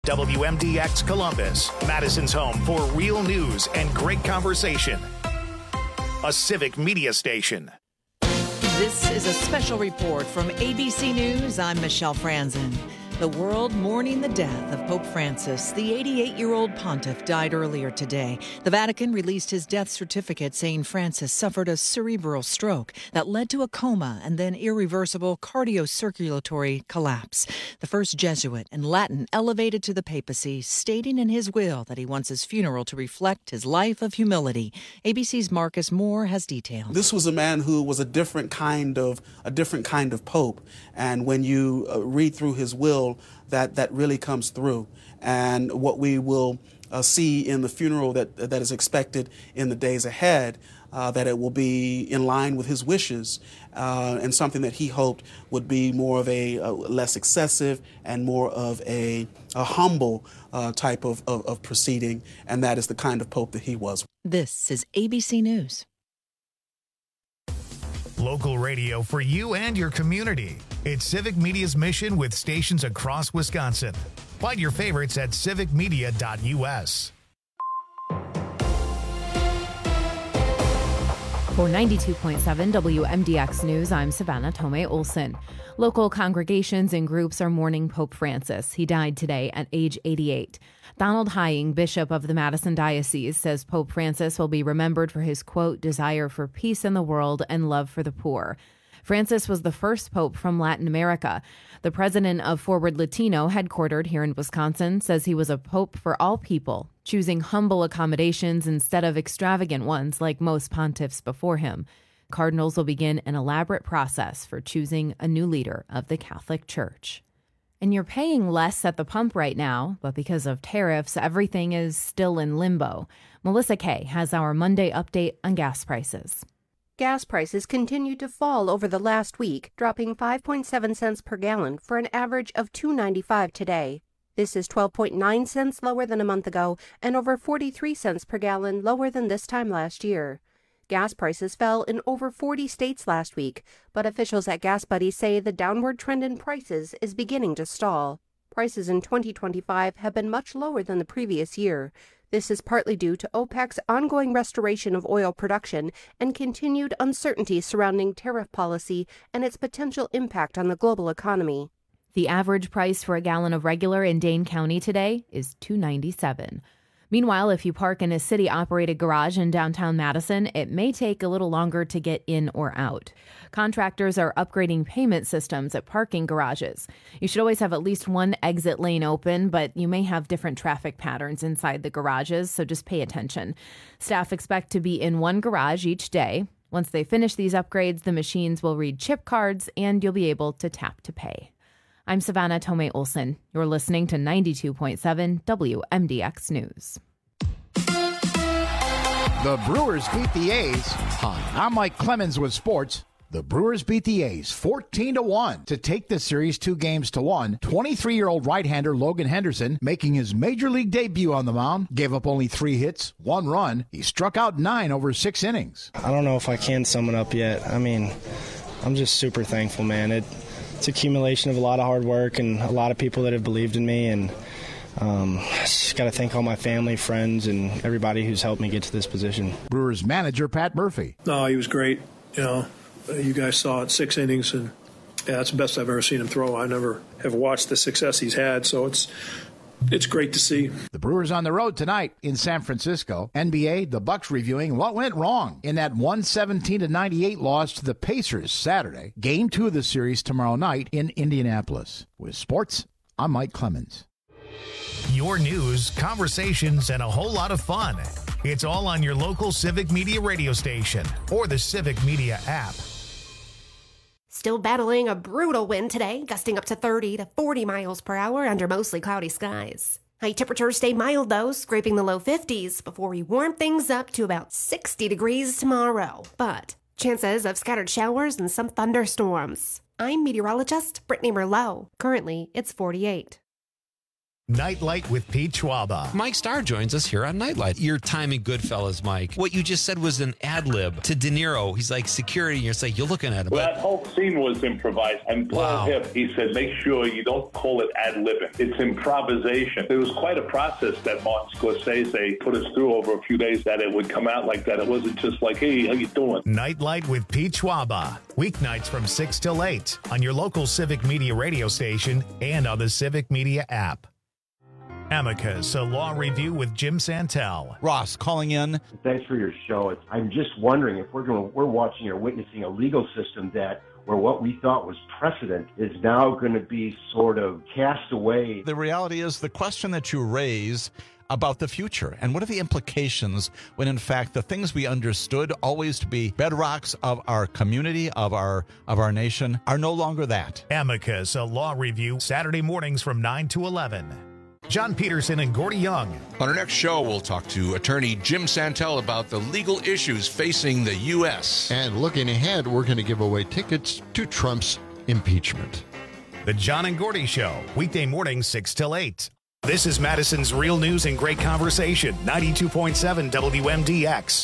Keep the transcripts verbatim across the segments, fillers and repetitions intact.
W M D X Columbus, Madison's home for real news and great conversation. A civic media station. This is a special report from A B C News. I'm Michelle Franzen. The world mourning the death of Pope Francis. The eighty-eight-year-old pontiff died earlier today. The Vatican released his death certificate saying Francis suffered a cerebral stroke that led to a coma and then irreversible cardiocirculatory collapse. The first Jesuit in Latin elevated to the papacy, stating in his will that he wants his funeral to reflect his life of humility. A B C's Marcus Moore has details. This was a man who was a different kind of a different kind of pope, and when you uh, read through his will, that that really comes through. And what we will uh, see in the funeral that that is expected in the days ahead, uh, that it will be in line with his wishes, uh, and something that he hoped would be more of a uh, less excessive and more of a, a humble uh, type of, of, of proceeding, and that is the kind of pope that he was. This is A B C News. Local radio for you and your community. It's Civic Media's mission with stations across Wisconsin. Find your favorites at civic media dot U S. For ninety-two point seven W M D X News, I'm Savannah Tomei Olson. Local congregations and groups are mourning Pope Francis. He died today at age eighty-eight. Donald Hying, Bishop of the Madison Diocese, says Pope Francis will be remembered for his, quote, desire for peace in the world and love for the poor. Francis was the first pope from Latin America. The president of Forward Latino, headquartered here in Wisconsin, says he was a pope for all people, choosing humble accommodations instead of extravagant ones like most pontiffs before him. Cardinals will begin an elaborate process for choosing a new leader of the Catholic Church. And you're paying less at the pump right now, but because of tariffs, everything is still in limbo. Melissa Kay has our Monday update on gas prices. Gas prices continued to fall over the last week, dropping five point seven cents per gallon for an average of two dollars and ninety-five cents today. This is twelve point nine cents lower than a month ago and over forty-three cents per gallon lower than this time last year. Gas prices fell in over forty states last week, but officials at Gas Buddy say the downward trend in prices is beginning to stall. Prices in twenty twenty-five have been much lower than the previous year. This is partly due to OPEC's ongoing restoration of oil production and continued uncertainty surrounding tariff policy and its potential impact on the global economy. The average price for a gallon of regular in Dane County today is two dollars and ninety-seven cents. Meanwhile, if you park in a city-operated garage in downtown Madison, it may take a little longer to get in or out. Contractors are upgrading payment systems at parking garages. You should always have at least one exit lane open, but you may have different traffic patterns inside the garages, so just pay attention. Staff expect to be in one garage each day. Once they finish these upgrades, the machines will read chip cards, and you'll be able to tap to pay. I'm Savannah Tomei Olson. You're listening to ninety-two point seven W M D X News. The Brewers beat the A's. Hi, I'm Mike Clemens with sports. The Brewers beat the A's fourteen to one to take the series two games to one. twenty-three-year-old right-hander Logan Henderson, making his major league debut on the mound, gave up only three hits, one run. He struck out nine over six innings. I don't know if I can sum it up yet. I mean, I'm just super thankful, man. It, it's accumulation of a lot of hard work and a lot of people that have believed in me, and um, just got to thank all my family, friends, and everybody who's helped me get to this position. Brewers manager Pat Murphy. No, he was great. You know, you guys saw it, six innings, and yeah, that's the best I've ever seen him throw. I never have watched the success he's had, so it's it's great to see. The Brewers on the road tonight in San Francisco. N B A, the Bucks reviewing what went wrong in that one seventeen to ninety-eight loss to the Pacers Saturday. Game two of the series tomorrow night in Indianapolis. With sports, I'm Mike Clemens. Your news, conversations, and a whole lot of fun. It's all on your local Civic Media radio station or the Civic Media app. Still battling a brutal wind today, gusting up to thirty to forty miles per hour under mostly cloudy skies. High temperatures stay mild, though, scraping the low fifties before we warm things up to about sixty degrees tomorrow. But chances of scattered showers and some thunderstorms. I'm meteorologist Brittany Merlot. Currently, it's forty-eight. Nightlight with Pete Schwaba. Mike Starr joins us here on Nightlight. Your time in Goodfellas, Mike. What you just said was an ad lib to De Niro. He's like, security, and you're like, you're looking at him. Well, that whole scene was improvised. And Paul Wow. Hipp, he said, make sure you don't call it ad libbing. It's improvisation. It was quite a process that Martin Scorsese put us through over a few days that it would come out like that. It wasn't just like, hey, how you doing? Nightlight with Pete Schwaba. Weeknights from six till eight on your local Civic Media radio station and on the Civic Media app. Amicus, a law review with Jim Santel. Ross calling in. Thanks for your show. It's, I'm just wondering if we're going, we're watching or witnessing a legal system that where what we thought was precedent is now going to be sort of cast away. The reality is the question that you raise about the future and what are the implications when in fact the things we understood always to be bedrocks of our community, of our of our nation, are no longer that. Amicus, a law review, Saturday mornings from nine to eleven. John Peterson and Gordy Young. On our next show, we'll talk to attorney Jim Santel about the legal issues facing the U S. And looking ahead, we're going to give away tickets to Trump's impeachment. The John and Gordy Show, weekday mornings six till eight. This is Madison's Real News and Great Conversation, ninety-two point seven W M D X.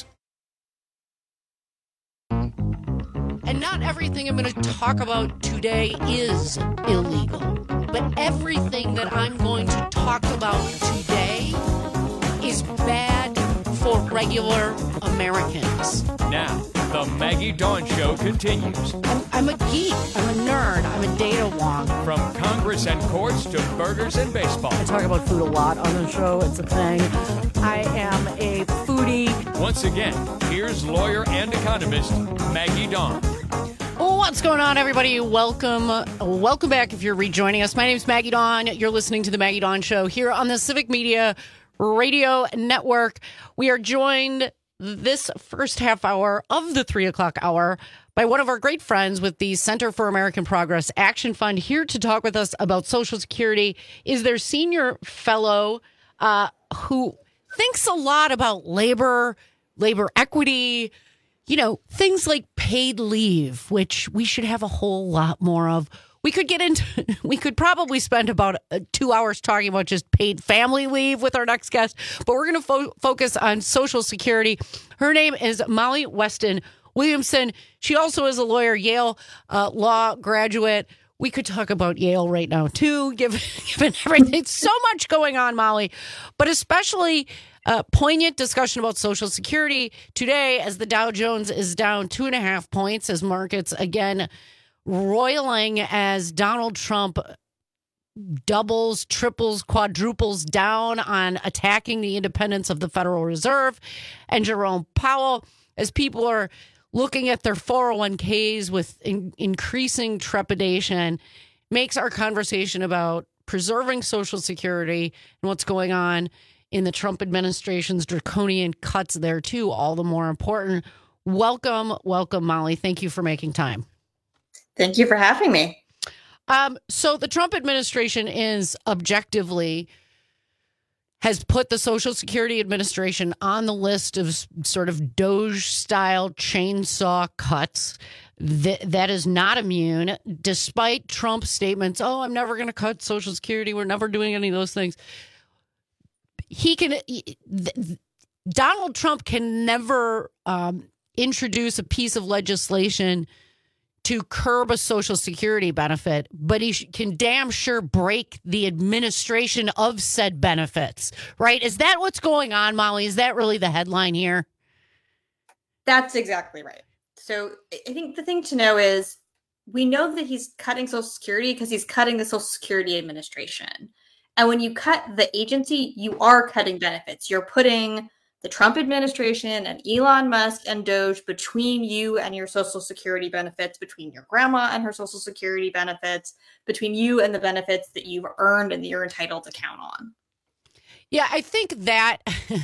And not everything I'm going to talk about today is illegal. But everything that I'm going to talk about today is bad for regular Americans. Now, the Maggie Dawn Show continues. I'm, I'm a geek. I'm a nerd. I'm a data wonk. From Congress and courts to burgers and baseball. I talk about food a lot on the show. It's a thing. I am a foodie. Once again, here's lawyer and economist Maggie Dawn. What's going on, everybody? Welcome. Welcome back if you're rejoining us. My name is Maggie Dawn. You're listening to The Maggie Dawn Show here on the Civic Media Radio Network. We are joined this first half hour of the three o'clock hour by one of our great friends with the Center for American Progress Action Fund. Here to talk with us about Social Security is their senior fellow uh, who thinks a lot about labor, labor equity, you know, things like paid leave, which we should have a whole lot more of. We could get into, we could probably spend about uh, two hours talking about just paid family leave with our next guest, but we're going to fo- focus on Social Security. Her name is Molly Weston Williamson. She also is a lawyer, Yale uh, law graduate. We could talk about Yale right now, too, given, given everything. So much going on, Molly, but especially uh, poignant discussion about Social Security today as the Dow Jones is down two and a half points as markets again roiling as Donald Trump doubles, triples, quadruples down on attacking the independence of the Federal Reserve, and Jerome Powell as people are looking at their four oh one k's with in, increasing trepidation, makes our conversation about preserving Social Security and what's going on in the Trump administration's draconian cuts there, too, all the more important. Welcome, welcome, Molly. Thank you for making time. Thank you for having me. Um, so the Trump administration is objectively has put the Social Security Administration on the list of sort of Doge-style chainsaw cuts. Th- that is not immune, despite Trump's statements, oh, I'm never going to cut Social Security. We're never doing any of those things. He can, th- Donald Trump can never um, introduce a piece of legislation to curb a Social Security benefit, but he sh- can damn sure break the administration of said benefits, right? Is that what's going on, Molly? Is that really the headline here? That's exactly right. So I think the thing to know is we know that he's cutting Social Security because he's cutting the Social Security Administration. And when you cut the agency, you are cutting benefits. You're putting the Trump administration and Elon Musk and Doge between you and your Social Security benefits, between your grandma and her Social Security benefits, between you and the benefits that you've earned and that you're entitled to count on. Yeah, I think that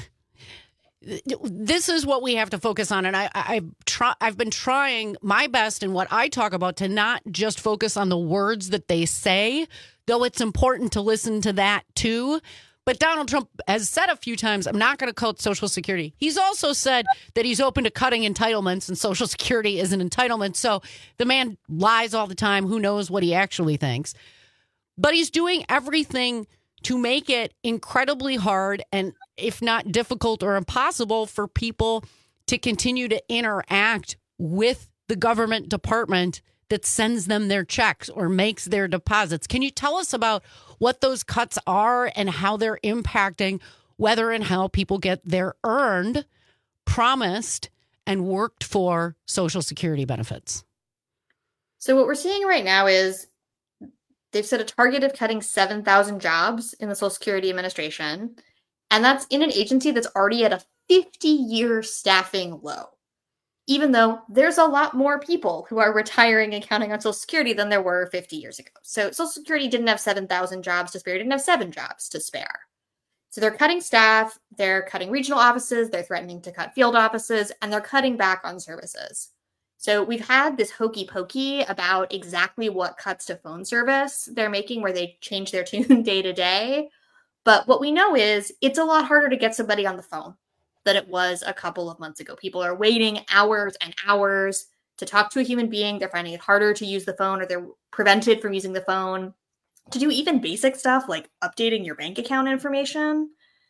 this is what we have to focus on. And I, I, try, I've been trying my best in what I talk about to not just focus on the words that they say, though it's important to listen to that, too. But Donald Trump has said a few times, I'm not going to cut Social Security. He's also said that he's open to cutting entitlements, and Social Security is an entitlement. So the man lies all the time. Who knows what he actually thinks? But he's doing everything to make it incredibly hard and, if not difficult or impossible, for people to continue to interact with the government department that sends them their checks or makes their deposits. Can you tell us about what those cuts are and how they're impacting whether and how people get their earned, promised, and worked for Social Security benefits? So what we're seeing right now is they've set a target of cutting seven thousand jobs in the Social Security Administration, and that's in an agency that's already at a fifty-year staffing low, even though there's a lot more people who are retiring and counting on Social Security than there were fifty years ago. So Social Security didn't have seven thousand jobs to spare, it didn't have seven jobs to spare. So they're cutting staff, they're cutting regional offices, they're threatening to cut field offices, and they're cutting back on services. So we've had this hokey pokey about exactly what cuts to phone service they're making, where they change their tune day to day. But what we know is it's a lot harder to get somebody on the phone than it was a couple of months ago. People are waiting hours and hours to talk to a human being. They're finding it harder to use the phone, or they're prevented from using the phone to do even basic stuff like updating your bank account information.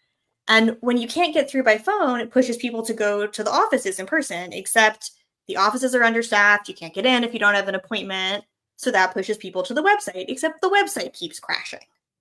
And when you can't get through by phone, it pushes people to go to the offices in person, except the offices are understaffed. You can't get in if you don't have an appointment. So that pushes people to the website, except the website keeps crashing.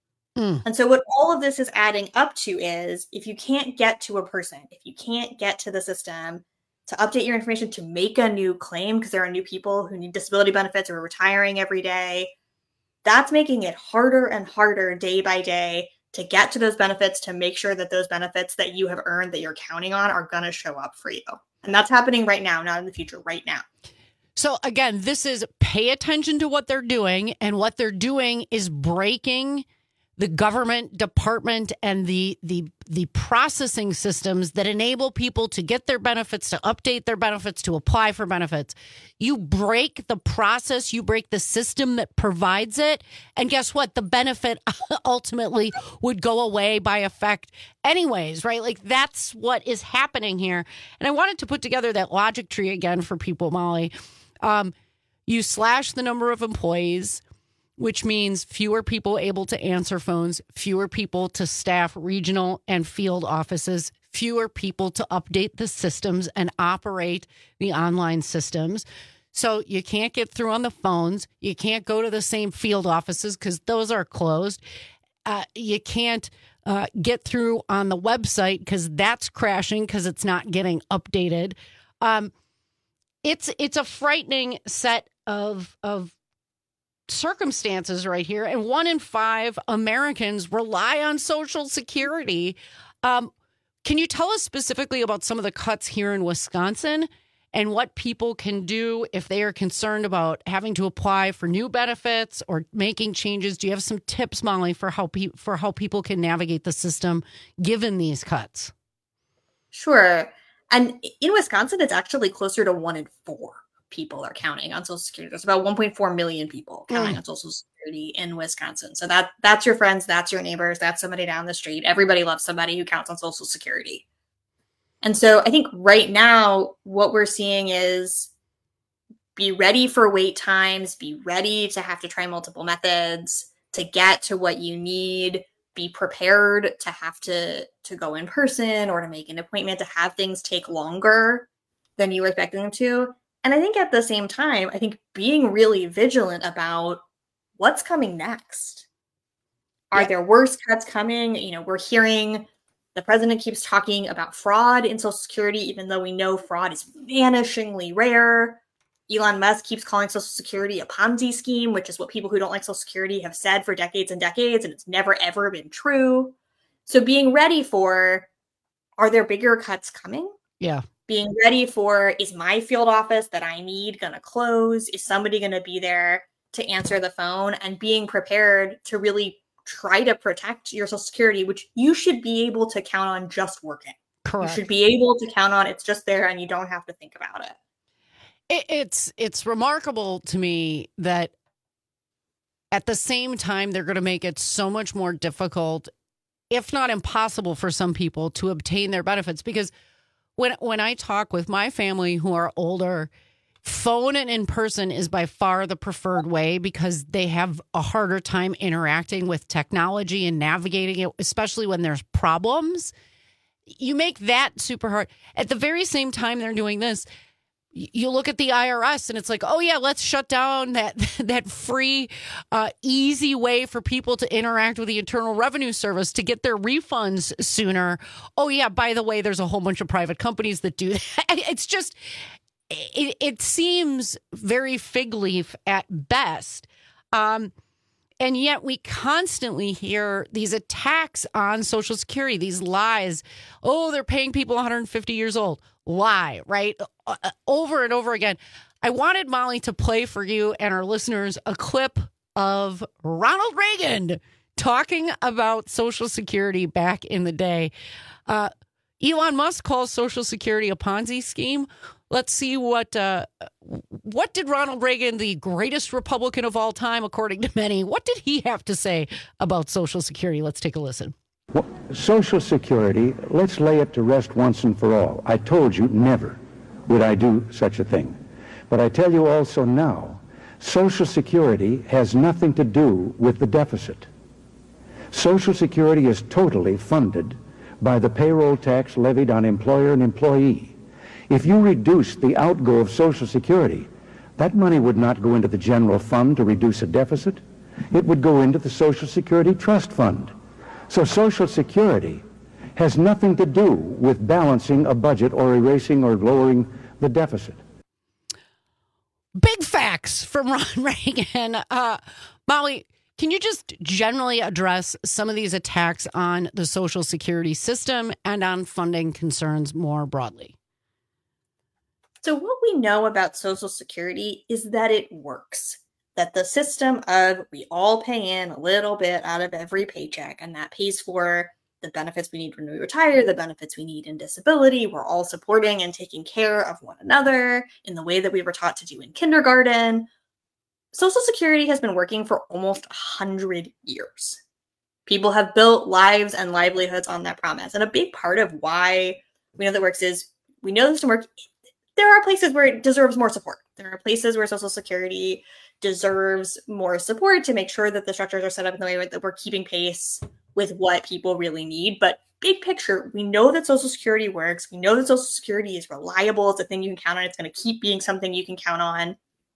Mm. And so what all of this is adding up to is, if you can't get to a person, if you can't get to the system to update your information, to make a new claim, because there are new people who need disability benefits or are retiring every day, that's making it harder and harder day by day to get to those benefits, to make sure that those benefits that you have earned, that you're counting on, are going to show up for you. And that's happening right now, not in the future, right now. So again, this is pay attention to what they're doing, and what they're doing is breaking the government department and the the the processing systems that enable people to get their benefits, to update their benefits, to apply for benefits. You break the process, you break the system that provides it, and guess what? The benefit ultimately would go away by effect anyways, right? Like, that's what is happening here. And I wanted to put together that logic tree again for people, Molly. Um, you slash the number of employees, which means fewer people able to answer phones, fewer people to staff regional and field offices, fewer people to update the systems and operate the online systems. So you can't get through on the phones. You can't go to the same field offices because those are closed. Uh, you can't uh, get through on the website because that's crashing because it's not getting updated. Um, it's it's a frightening set of of circumstances right here, and one in five Americans rely on Social Security. Um, can you tell us specifically about some of the cuts here in Wisconsin and what people can do if they are concerned about having to apply for new benefits or making changes? Do you have some tips, Molly, for how pe- for how people can navigate the system given these cuts? Sure. And in Wisconsin, it's actually closer to one in four people are counting on Social Security. There's about one point four million people counting mm. on Social Security in Wisconsin. So that that's your friends, that's your neighbors, that's somebody down the street. Everybody loves somebody who counts on Social Security. And so I think right now what we're seeing is, be ready for wait times, be ready to have to try multiple methods to get to what you need, be prepared to have to, to go in person or to make an appointment, to have things take longer than you were expecting them to. And I think at the same time, I think being really vigilant about what's coming next. Are yeah. there worse cuts coming? You know, we're hearing the president keeps talking about fraud in Social Security, even though we know fraud is vanishingly rare. Elon Musk keeps calling Social Security a Ponzi scheme, which is what people who don't like Social Security have said for decades and decades, and it's never, ever been true. So being ready for, are there bigger cuts coming? Yeah. Being ready for, is my field office that I need going to close? Is somebody going to be there to answer the phone? And being prepared to really try to protect your Social Security, which you should be able to count on just working. Correct. You should be able to count on it's just there and you don't have to think about it. it it's it's remarkable to me that at the same time they're going to make it so much more difficult, if not impossible, for some people to obtain their benefits. Because When when I talk with my family who are older, phone and in person is by far the preferred way because they have a harder time interacting with technology and navigating it, especially when there's problems. You make that super hard. At the very same time they're doing this, you look at the I R S and it's like, oh yeah, let's shut down that that free, uh, easy way for people to interact with the Internal Revenue Service to get their refunds sooner. Oh yeah, by the way, there's a whole bunch of private companies that do that. It's just, it, it seems very fig leaf at best. Um, and yet we constantly hear these attacks on Social Security, these lies. Oh, they're paying people one hundred fifty years old. Lie, right? Uh, over and over again. I wanted Molly to play for you and our listeners a clip of Ronald Reagan talking about Social Security back in the day. Uh, Elon Musk calls Social Security a Ponzi scheme. Let's see what uh, what did Ronald Reagan, the greatest Republican of all time, according to many, what did he have to say about Social Security? Let's take a listen. Well, Social Security, let's lay it to rest once and for all. I told you never would I do such a thing. But I tell you also now, Social Security has nothing to do with the deficit. Social Security is totally funded by the payroll tax levied on employer and employee. If you reduce the outgo of Social Security, that money would not go into the general fund to reduce a deficit. It would go into the Social Security Trust Fund. So Social Security has nothing to do with balancing a budget or erasing or lowering the deficit. Big facts from Ron Reagan. Uh, Molly, can you just generally address some of these attacks on the Social Security system and on funding concerns more broadly? So what we know about Social Security is that it works. That the system of we all pay in a little bit out of every paycheck, and that pays for the benefits we need when we retire, the benefits we need in disability. We're all supporting and taking care of one another in the way that we were taught to do in kindergarten. Social Security has been working for almost one hundred years. People have built lives and livelihoods on that promise. And a big part of why we know that works is we know this to work. There are places where it deserves more support. There are places where Social Security deserves more support to make sure that the structures are set up in the way that we're keeping pace with what people really need. But big picture, we know that Social Security works. We know that Social Security is reliable. It's a thing you can count on. It's going to keep being something you can count on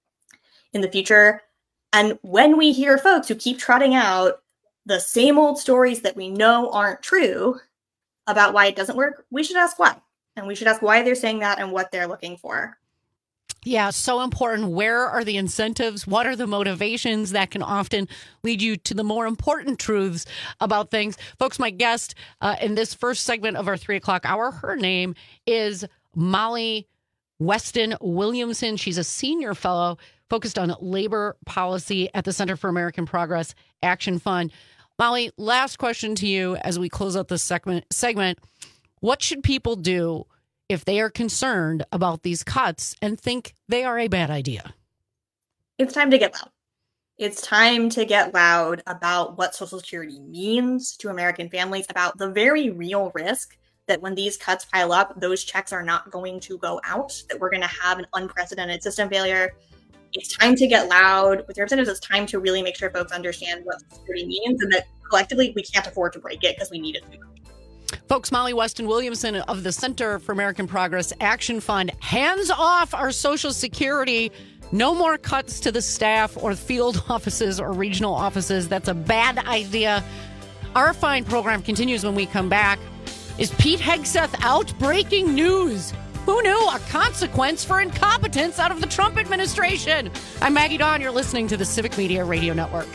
in the future. And when we hear folks who keep trotting out the same old stories that we know aren't true about why it doesn't work, we should ask why. And we should ask why they're saying that and what they're looking for. Yeah, so important. Where are the incentives? What are the motivations that can often lead you to the more important truths about things? Folks, my guest uh, in this first segment of our three o'clock hour, her name is Molly Weston Williamson. She's a senior fellow focused on labor policy at the Center for American Progress Action Fund. Molly, last question to you as we close out this segment. segment. What should people do if they are concerned about these cuts and think they are a bad idea? It's time to get loud. It's time to get loud about what Social Security means to American families, about the very real risk that when these cuts pile up, those checks are not going to go out, that we're going to have an unprecedented system failure. It's time to get loud with representatives. It's time to really make sure folks understand what Social Security means and that collectively we can't afford to break it because we need it to be. Folks, Molly Weston Williamson of the Center for American Progress Action Fund. Hands off our Social Security. No more cuts to the staff or field offices or regional offices. That's a bad idea. Our fine program continues when we come back. Is Pete Hegseth out? Breaking news. Who knew? A consequence for incompetence out of the Trump administration. I'm Maggie Dawn. You're listening to the Civic Media Radio Network.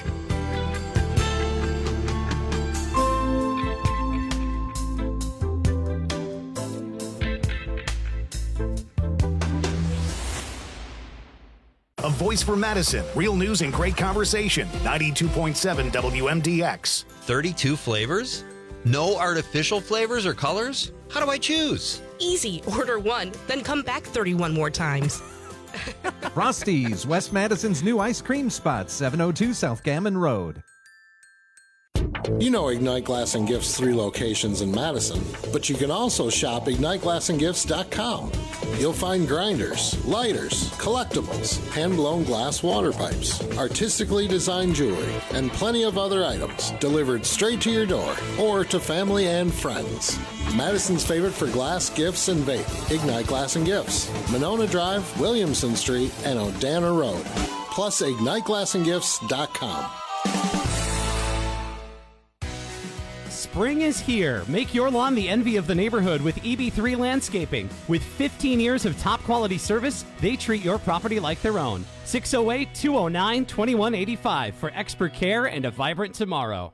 A voice for Madison. Real news and great conversation. ninety-two point seven W M D X. thirty-two flavors? No artificial flavors or colors? How do I choose? Easy. Order one, then come back thirty-one more times. Frosty's, West Madison's new ice cream spot, seven oh two South Gammon Road. You know Ignite Glass and Gifts' three locations in Madison, but you can also shop ignite glass and gifts dot com. You'll find grinders, lighters, collectibles, hand-blown glass water pipes, artistically designed jewelry, and plenty of other items delivered straight to your door or to family and friends. Madison's favorite for glass, gifts, and vape, Ignite Glass and Gifts, Monona Drive, Williamson Street, and Odana Road. Plus ignite glass and gifts dot com. Spring is here. Make your lawn the envy of the neighborhood with E B three Landscaping. With fifteen years of top quality service, they treat your property like their own. six oh eight, two oh nine, two one eight five for expert care and a vibrant tomorrow.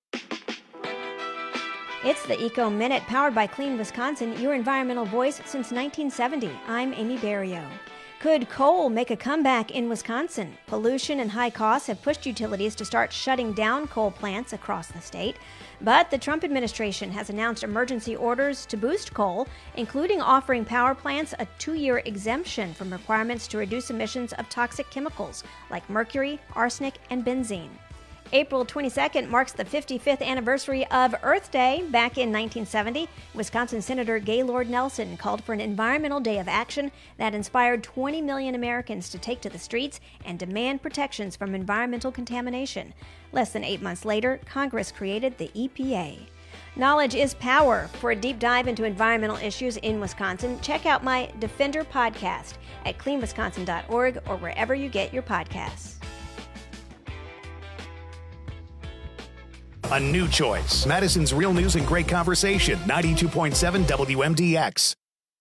It's the Eco Minute, powered by Clean Wisconsin, your environmental voice since nineteen seventy. I'm Amy Barrio. Could coal make a comeback in Wisconsin? Pollution and high costs have pushed utilities to start shutting down coal plants across the state. But the Trump administration has announced emergency orders to boost coal, including offering power plants a two-year exemption from requirements to reduce emissions of toxic chemicals like mercury, arsenic, and benzene. April twenty-second marks the fifty-fifth anniversary of Earth Day. Back in nineteen seventy, Wisconsin Senator Gaylord Nelson called for an environmental day of action that inspired twenty million Americans to take to the streets and demand protections from environmental contamination. Less than eight months later, Congress created the E P A. Knowledge is power. For a deep dive into environmental issues in Wisconsin, check out my Defender podcast at clean wisconsin dot org or wherever you get your podcasts. A new choice. Madison's Real News and Great Conversation, ninety-two point seven W M D X.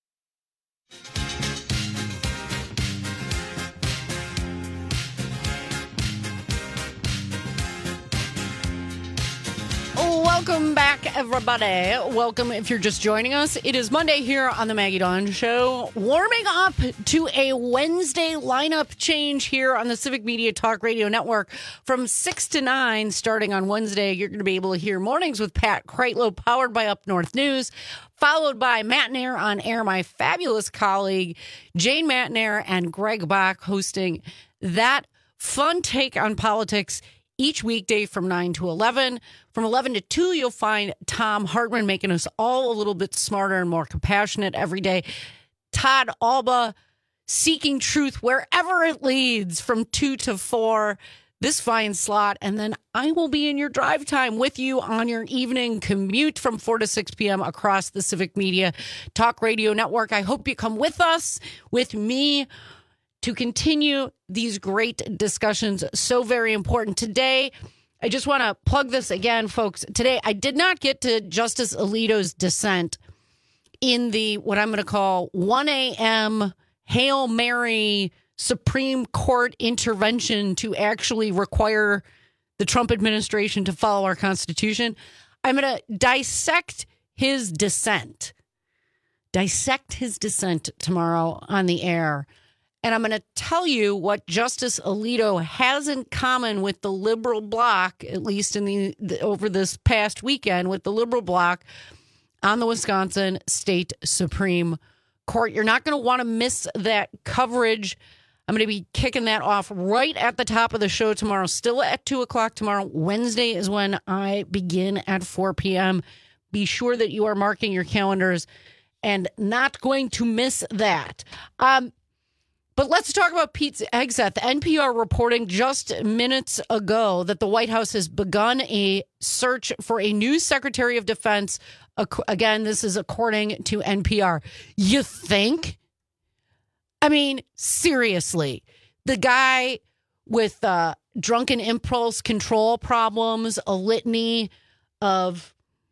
Welcome back, everybody. Welcome if you're just joining us. It is Monday here on the Maggie Dawn Show. Warming up to a Wednesday lineup change here on the Civic Media Talk Radio Network from six to nine starting on Wednesday. You're going to be able to hear Mornings with Pat Kreitlow, powered by Up North News, followed by Matt Nair on air, my fabulous colleague Jane Matt Nair and Greg Bach hosting that fun take on politics each weekday from nine to eleven. From eleven to two, you'll find Tom Hartman making us all a little bit smarter and more compassionate every day. Todd Alba seeking truth wherever it leads from two to four, this fine slot. And then I will be in your drive time with you on your evening commute from four to six p.m. across the Civic Media Talk Radio Network. I hope you come with us, with me, to continue these great discussions. So very important. Today, I just want to plug this again, folks. Today, I did not get to Justice Alito's dissent in the, what I'm going to call one a.m. Hail Mary Supreme Court intervention to actually require the Trump administration to follow our Constitution. I'm going to dissect his dissent. Dissect his dissent tomorrow on the air. And I'm going to tell you what Justice Alito has in common with the liberal bloc, at least in the, the over this past weekend, with the liberal bloc on the Wisconsin State Supreme Court. You're not going to want to miss that coverage. I'm going to be kicking that off right at the top of the show tomorrow, still at two o'clock tomorrow. Wednesday is when I begin at four p.m. Be sure that you are marking your calendars and not going to miss that. Um, But let's talk about Pete Hegseth. The N P R reporting just minutes ago that the White House has begun a search for a new Secretary of Defense. Again, this is according to N P R. You think? I mean, seriously, the guy with uh, drunken impulse control problems, a litany of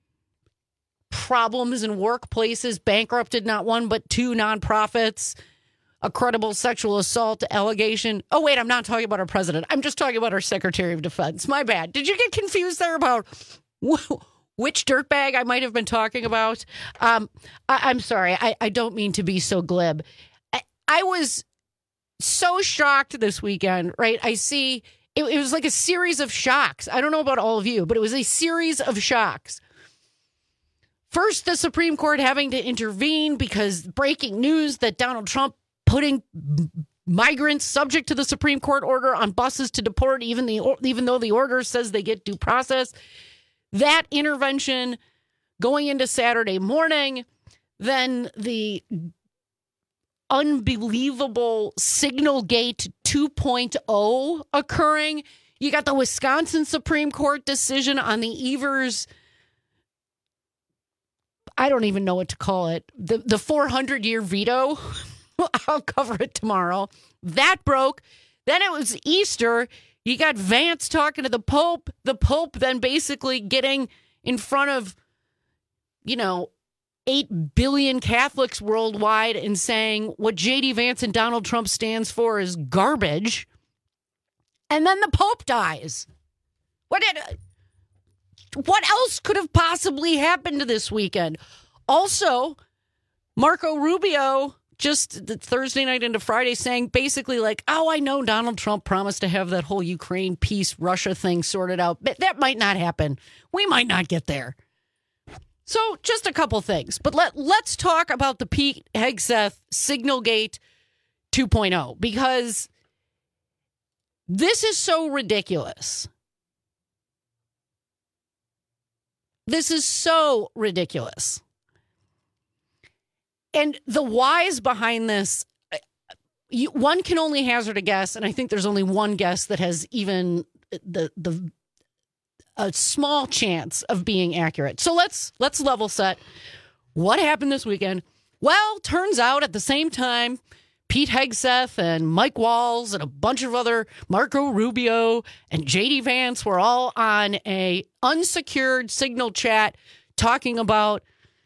problems in workplaces, bankrupted not one but two nonprofits, a credible sexual assault allegation. Oh, wait, I'm not talking about our president. I'm just talking about our Secretary of Defense. My bad. Did you get confused there about which dirtbag I might have been talking about? Um, I, I'm sorry. I, I don't mean to be so glib. I, I was so shocked this weekend, right? I see it, it was like a series of shocks. I don't know about all of you, but it was a series of shocks. First, the Supreme Court having to intervene because breaking news that Donald Trump putting migrants subject to the Supreme Court order on buses to deport, even the even though the order says they get due process. that intervention going into Saturday morning, then the unbelievable Signalgate two point oh occurring. You got the Wisconsin Supreme Court decision on the Evers, I don't even know what to call it, the, the four hundred year veto. I'll cover it tomorrow. That broke. Then it was Easter. You got Vance talking to the Pope. The Pope then basically getting in front of, you know, eight billion Catholics worldwide and saying what J D Vance and Donald Trump stands for is garbage. And then the Pope dies. What did, what else could have possibly happened to this weekend? Also, Marco Rubio just Thursday night into Friday saying basically like, oh, I know Donald Trump promised to have that whole Ukraine peace Russia thing sorted out, but that might not happen. We might not get there. So just a couple things, but let, let's talk about the Pete Hegseth Signalgate two point oh, because this is so ridiculous. This is so ridiculous. And the whys behind this, you, one can only hazard a guess, and I think there's only one guess that has even the the a small chance of being accurate. So let's let's level set. What happened this weekend? Well, turns out at the same time, Pete Hegseth and Mike Walls and a bunch of other, Marco Rubio and J D Vance were all on a unsecured Signal chat talking about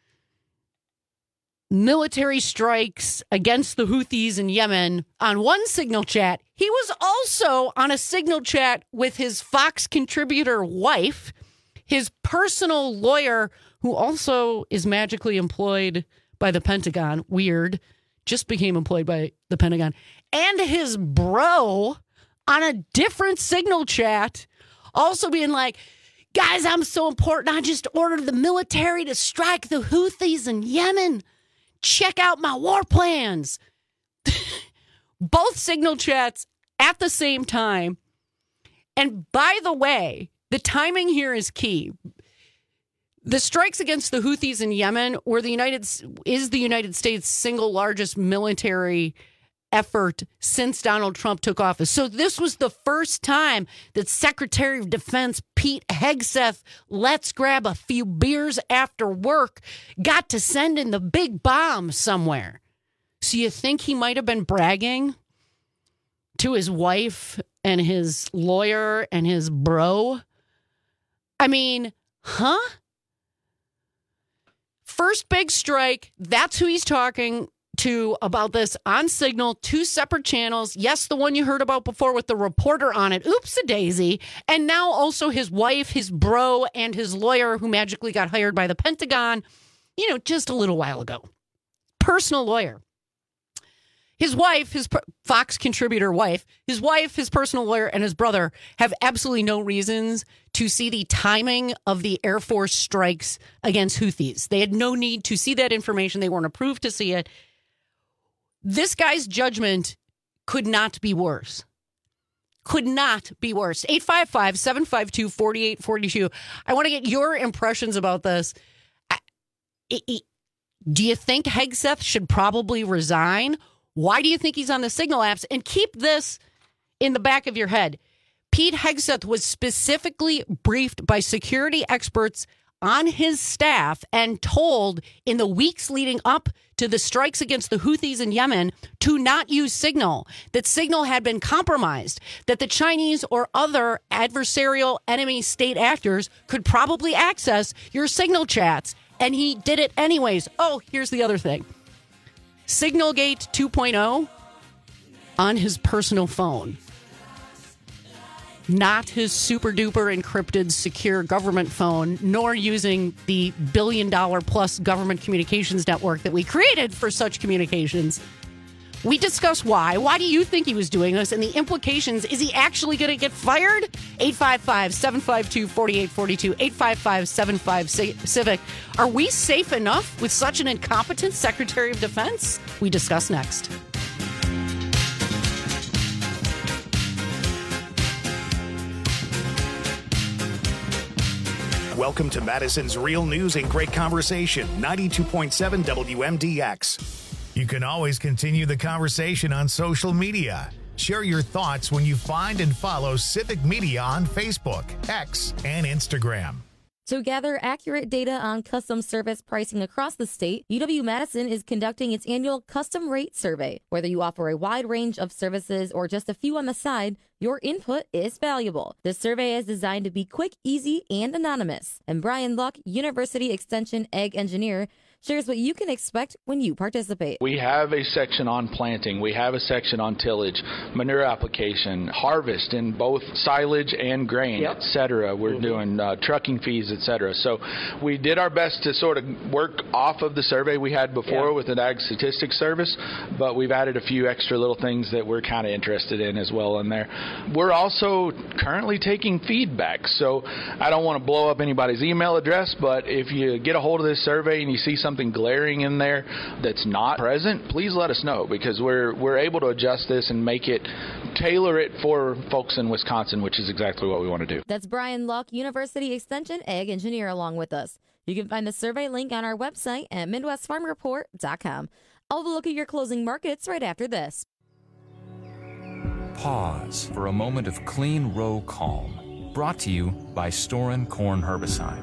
military strikes against the Houthis in Yemen. On one Signal chat, he was also on a Signal chat with his Fox contributor wife, his personal lawyer, who also is magically employed by the Pentagon. Weird. Just became employed by the Pentagon. And his bro on a different Signal chat, also being like, guys, I'm so important. I just ordered the military to strike the Houthis in Yemen. Check out my war plans. Both Signal chats at the same time. And by the way, the timing here is key. The strikes against the Houthis in Yemen were the United is the United States' single largest military effort since Donald Trump took office. So this was the first time that Secretary of Defense Pete Hegseth, let's grab a few beers after work, got to send in the big bomb somewhere. So you think he might have been bragging to his wife and his lawyer and his bro? I mean, huh? First big strike, that's who he's talking to about this on Signal, two separate channels. Yes, the one you heard about before with the reporter on it. Oops-a-daisy. And now also his wife, his bro, and his lawyer who magically got hired by the Pentagon, you know, just a little while ago. Personal lawyer. His wife, his Fox contributor wife, his wife, his personal lawyer, and his brother have absolutely no reasons to see the timing of the Air Force strikes against Houthis. They had no need to see that information. They weren't approved to see it. This guy's judgment could not be worse. Could not be worse. eight five five, seven five two, four eight four two. I want to get your impressions about this. Do you think Hegseth should probably resign? Why do you think he's on the Signal apps? And keep this in the back of your head. Pete Hegseth was specifically briefed by security experts on his staff and told in the weeks leading up to the strikes against the Houthis in Yemen to not use Signal, that Signal had been compromised, that the Chinese or other adversarial enemy state actors could probably access your Signal chats, and he did it anyways. Oh, here's the other thing. Signalgate two point oh on his personal phone. Not his super duper encrypted secure government phone, nor using the billion dollar plus government communications network that we created for such communications. We discuss why. Why do you think he was doing this? And the implications, is he actually going to get fired? eight five five, seven five two, four eight four two, eight five five, seven five Civic. Are we safe enough with such an incompetent Secretary of Defense? We discuss next. Welcome to Madison's Real News and Great Conversation, ninety-two point seven W M D X. You can always continue the conversation on social media. Share your thoughts when you find and follow Civic Media on Facebook, X, and Instagram. To gather accurate data on custom service pricing across the state, U W-Madison is conducting its annual Custom Rate Survey. Whether you offer a wide range of services or just a few on the side, your input is valuable. This survey is designed to be quick, easy, and anonymous. And Brian Luck, University Extension Ag Engineer, shares what you can expect when you participate. We have a section on planting. We have a section on tillage, manure application, harvest in both silage and grain, yep. et cetera. We're mm-hmm. doing uh, trucking fees, et cetera. So we did our best to sort of work off of the survey we had before yeah. with an Ag Statistics Service, but we've added a few extra little things that we're kind of interested in as well in there. We're also currently taking feedback, so I don't want to blow up anybody's email address, but if you get a hold of this survey and you see something something glaring in there that's not present, please let us know, because we're we're able to adjust this and make it, tailor it for folks in Wisconsin, which is exactly what we want to do. That's Brian Luck, University Extension Ag Engineer, along with us. You can find the survey link on our website at midwest farm report dot com. I'll look at your closing markets right after this. Pause for a moment of clean row calm. Brought to you by Storin Corn Herbicide.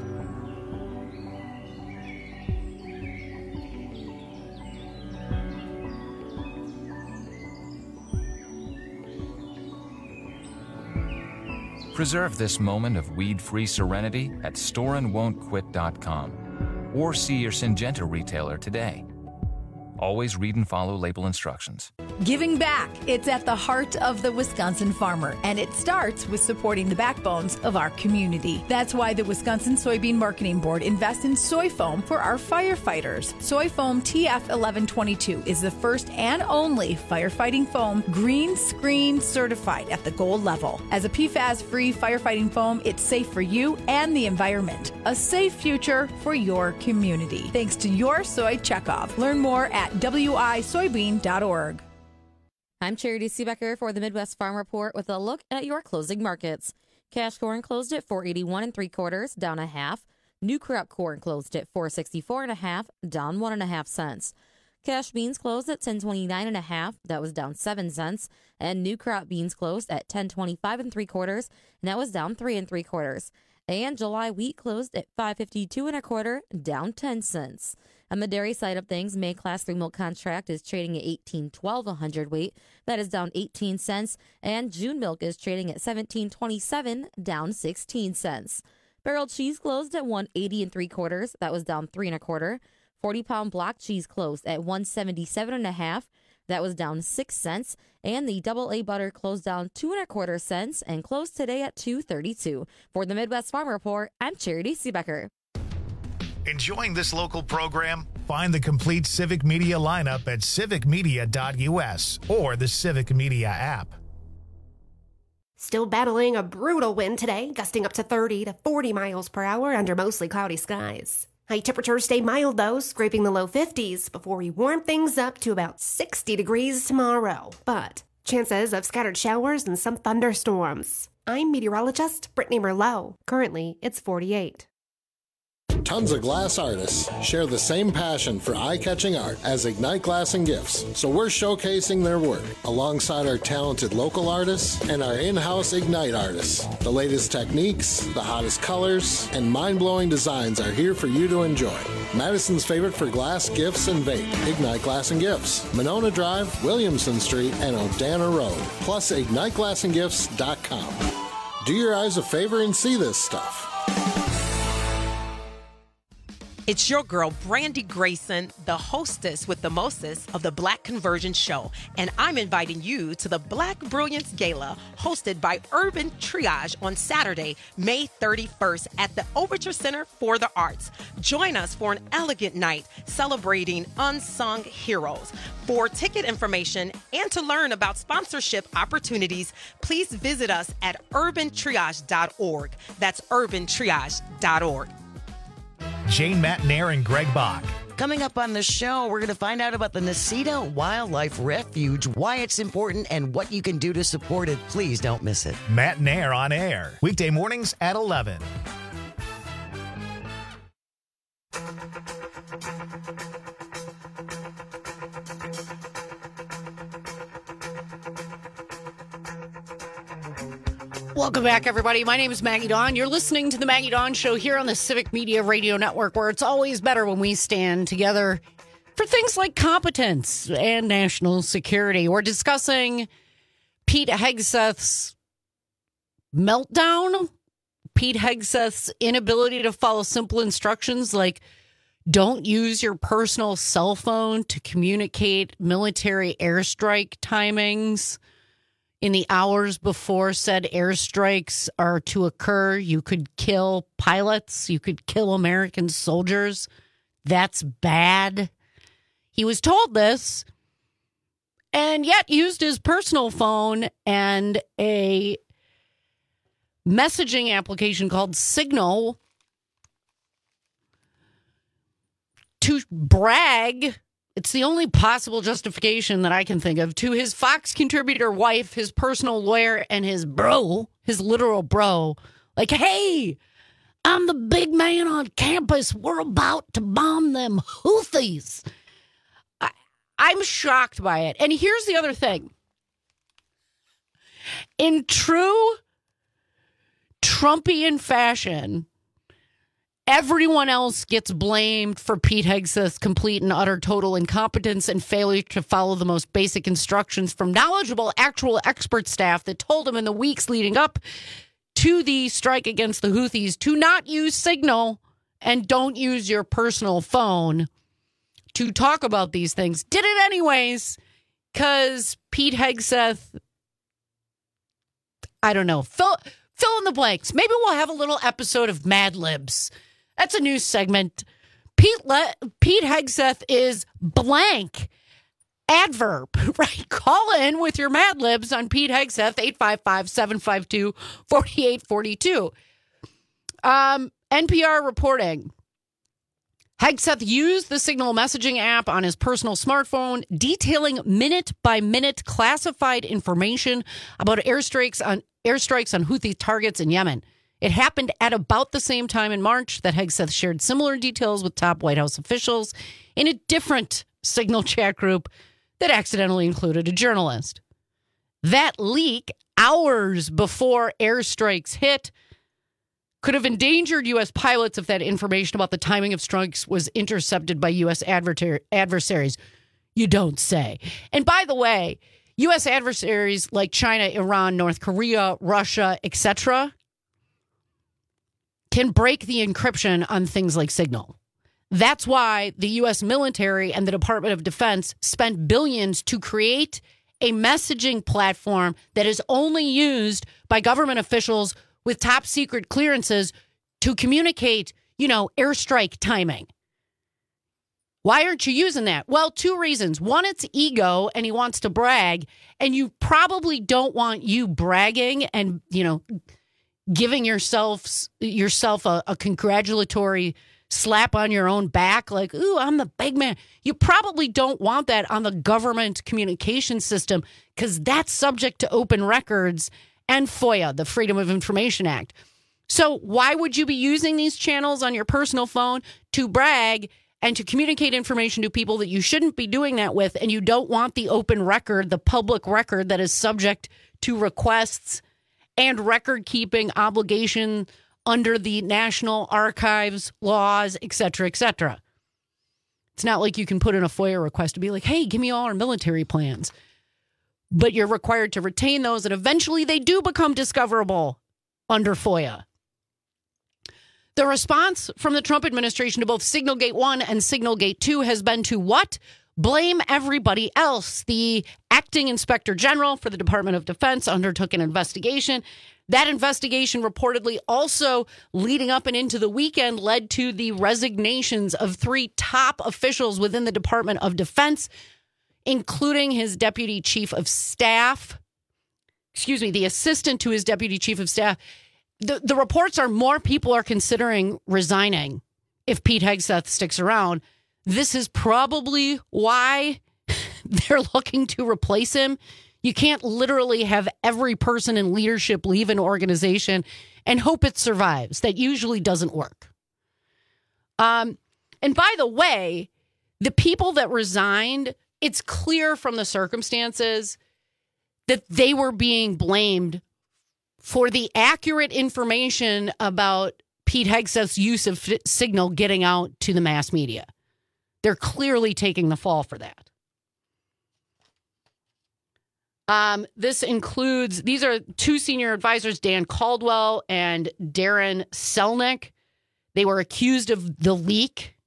Preserve this moment of weed-free serenity at storin won't quit dot com or see your Syngenta retailer today. Always read and follow label instructions. Giving back. It's at the heart of the Wisconsin farmer, and it starts with supporting the backbones of our community. That's why the Wisconsin Soybean Marketing Board invests in soy foam for our firefighters. Soy foam T F eleven twenty-two is the first and only firefighting foam green screen certified at the gold level. As a P FAS-free firefighting foam, it's safe for you and the environment. A safe future for your community. Thanks to your Soy Checkoff. Learn more at w i soybean dot org. I'm Charity Seebecker for the Midwest Farm Report with a look at your closing markets. Cash corn closed at four eighty-one and three quarters, down a half. New crop corn closed at four sixty-four and a half, down one and a half cents. Cash beans closed at ten twenty-nine and a half, that was down seven cents. And new crop beans closed at ten twenty-five and three quarters, and that was down three and three quarters. And July wheat closed at five fifty-two and a quarter, down ten cents. On the dairy side of things, May Class three milk contract is trading at eighteen twelve a hundredweight. That is down eighteen cents. And June milk is trading at seventeen twenty-seven, down sixteen cents. Barrel cheese closed at one eighty and three quarters. That was down three and a quarter. forty pound block cheese closed at one seventy-seven and a half. That was down six cents. And the double A butter closed down two and a quarter cents and closed today at two thirty-two. For the Midwest Farm Report, I'm Charity Seebecker. Enjoying this local program? Find the complete Civic Media lineup at civic media dot u s or the Civic Media app. Still battling a brutal wind today, gusting up to thirty to forty miles per hour under mostly cloudy skies. High temperatures stay mild, though, scraping the low fifties before we warm things up to about sixty degrees tomorrow. But chances of scattered showers and some thunderstorms. I'm meteorologist Brittany Merlot. Currently, it's forty-eight. Tons of glass artists share the same passion for eye-catching art as Ignite Glass and Gifts, so we're showcasing their work alongside our talented local artists and our in-house Ignite artists. The latest techniques, the hottest colors, and mind-blowing designs are here for you to enjoy. Madison's favorite for glass, gifts, and vape, Ignite Glass and Gifts, Monona Drive, Williamson Street, and Odana Road, plus ignite glass and gifts dot com. Do your eyes a favor and see this stuff. It's your girl, Brandy Grayson, the hostess with the mostest of the Black Conversion Show. And I'm inviting you to the Black Brilliance Gala, hosted by Urban Triage on Saturday, May thirty-first at the Overture Center for the Arts. Join us for an elegant night celebrating unsung heroes. For ticket information and to learn about sponsorship opportunities, please visit us at urban triage dot org. That's urban triage dot org. Jane Matnair and Greg Bach. Coming up on the show, we're going to find out about the Necedah Wildlife Refuge, why it's important, and what you can do to support it. Please don't miss it. Matnair on air, weekday mornings at eleven. Welcome back, everybody. My name is Maggie Dawn. You're listening to the Maggie Dawn Show here on the Civic Media Radio Network, where it's always better when we stand together for things like competence and national security. We're discussing Pete Hegseth's meltdown, Pete Hegseth's inability to follow simple instructions like don't use your personal cell phone to communicate military airstrike timings in the hours before said airstrikes are to occur. You could kill pilots. You could kill American soldiers. That's bad. He was told this and yet used his personal phone and a messaging application called Signal to brag. It's the only possible justification that I can think of to his Fox contributor wife, his personal lawyer, and his bro, his literal bro. Like, hey, I'm the big man on campus. We're about to bomb them Houthis. I, I'm shocked by it. And here's the other thing. In true Trumpian fashion, everyone else gets blamed for Pete Hegseth's complete and utter total incompetence and failure to follow the most basic instructions from knowledgeable, actual expert staff that told him in the weeks leading up to the strike against the Houthis to not use Signal and don't use your personal phone to talk about these things. Did it anyways because Pete Hegseth, I don't know, fill, fill in the blanks. Maybe we'll have a little episode of Mad Libs. That's a news segment. Pete Le- Pete Hegseth is blank. Adverb, right? Call in with your Mad Libs on Pete Hegseth, eight five five, seven five two, four eight four two. Um, N P R reporting. Hegseth used the Signal messaging app on his personal smartphone, detailing minute-by-minute classified information about airstrikes on airstrikes on Houthi targets in Yemen. It happened at about the same time in March that Hegseth shared similar details with top White House officials in a different Signal chat group that accidentally included a journalist. That leak, hours before airstrikes hit, could have endangered U S pilots if that information about the timing of strikes was intercepted by U S adver- adversaries. You don't say. And by the way, U S adversaries like China, Iran, North Korea, Russia, et cetera can break the encryption on things like Signal. That's why the U S military and the Department of Defense spent billions to create a messaging platform that is only used by government officials with top secret clearances to communicate, you know, airstrike timing. Why aren't you using that? Well, two reasons. One, it's ego and he wants to brag, and you probably don't want you bragging and, you know, giving yourself yourself a, a congratulatory slap on your own back, like, ooh, I'm the big man. You probably don't want that on the government communication system because that's subject to open records and FOIA, the Freedom of Information Act. So why would you be using these channels on your personal phone to brag and to communicate information to people that you shouldn't be doing that with, and you don't want the open record, the public record that is subject to requests and record-keeping obligation under the National Archives laws, et cetera, et cetera. It's not like you can put in a FOIA request to be like, hey, give me all our military plans. But you're required to retain those, and eventually they do become discoverable under FOIA. The response from the Trump administration to both Signalgate one and Signalgate two has been to what? Blame everybody else. The acting inspector general for the Department of Defense undertook an investigation. That investigation reportedly also leading up and into the weekend led to the resignations of three top officials within the Department of Defense, including his deputy chief of staff. Excuse me, the assistant to his deputy chief of staff. The, the reports are more people are considering resigning if Pete Hegseth sticks around. This is probably why they're looking to replace him. You can't literally have every person in leadership leave an organization and hope it survives. That usually doesn't work. Um, And by the way, the people that resigned, it's clear from the circumstances that they were being blamed for the accurate information about Pete Hegseth's use of f- Signal getting out to the mass media. They're clearly taking the fall for that. Um, this includes, these are two senior advisors, Dan Caldwell and Darren Selnick. They were accused of the leak.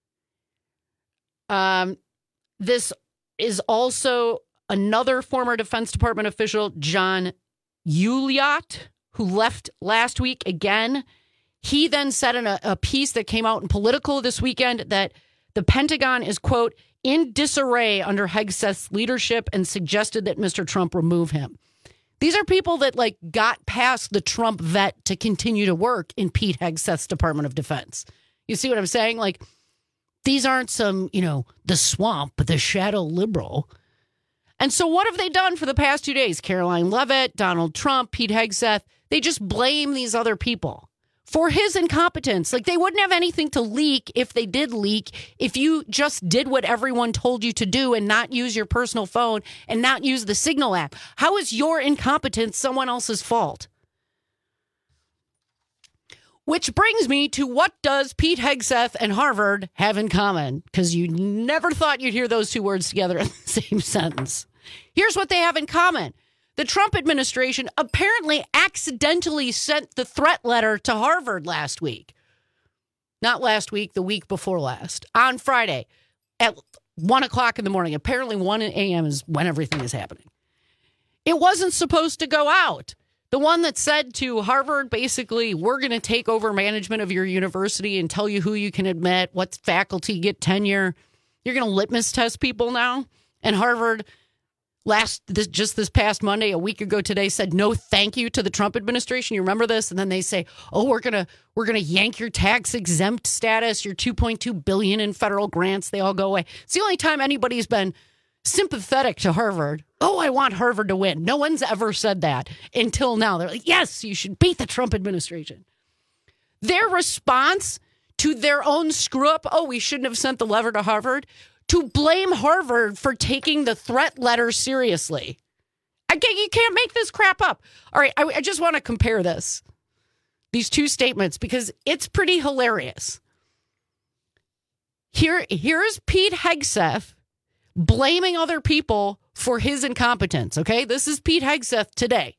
Um, this is also another former Defense Department official, John Uliot, who left last week again. He then said in a, a piece that came out in Politico this weekend that the Pentagon is, quote, in disarray under Hegseth's leadership and suggested that Mister Trump remove him. These are people that like got past the Trump vet to continue to work in Pete Hegseth's Department of Defense. You see what I'm saying? Like, these aren't some, you know, the swamp, the shadow liberal. And so what have they done for the past two days? Caroline Leavitt, Donald Trump, Pete Hegseth, they just blame these other people for his incompetence. Like, they wouldn't have anything to leak if they did leak, if you just did what everyone told you to do and not use your personal phone and not use the Signal app. How is your incompetence someone else's fault? Which brings me to, what does Pete Hegseth and Harvard have in common? Because you never thought you'd hear those two words together in the same sentence. Here's what they have in common. The Trump administration apparently accidentally sent the threat letter to Harvard last week. Not last week, the week before last. On Friday at one o'clock in the morning. Apparently one a.m. is when everything is happening. It wasn't supposed to go out. The one that said to Harvard, basically, we're going to take over management of your university and tell you who you can admit, what faculty get tenure. You're going to litmus test people now. And Harvard, last this, just this past Monday, a week ago today, said no thank you to the Trump administration. You remember this? And then they say, oh, we're going to we're going to yank your tax exempt status, your two point two billion dollars in federal grants. They all go away. It's the only time anybody's been sympathetic to Harvard. Oh, I want Harvard to win. No one's ever said that until now. They're like, yes, you should beat the Trump administration. Their response to their own screw up, oh, we shouldn't have sent the letter to Harvard, to blame Harvard for taking the threat letter seriously. I can't, you can't make this crap up. All right, I, I just want to compare this, these two statements, because it's pretty hilarious. Here, here's Pete Hegseth blaming other people for his incompetence, okay? This is Pete Hegseth today.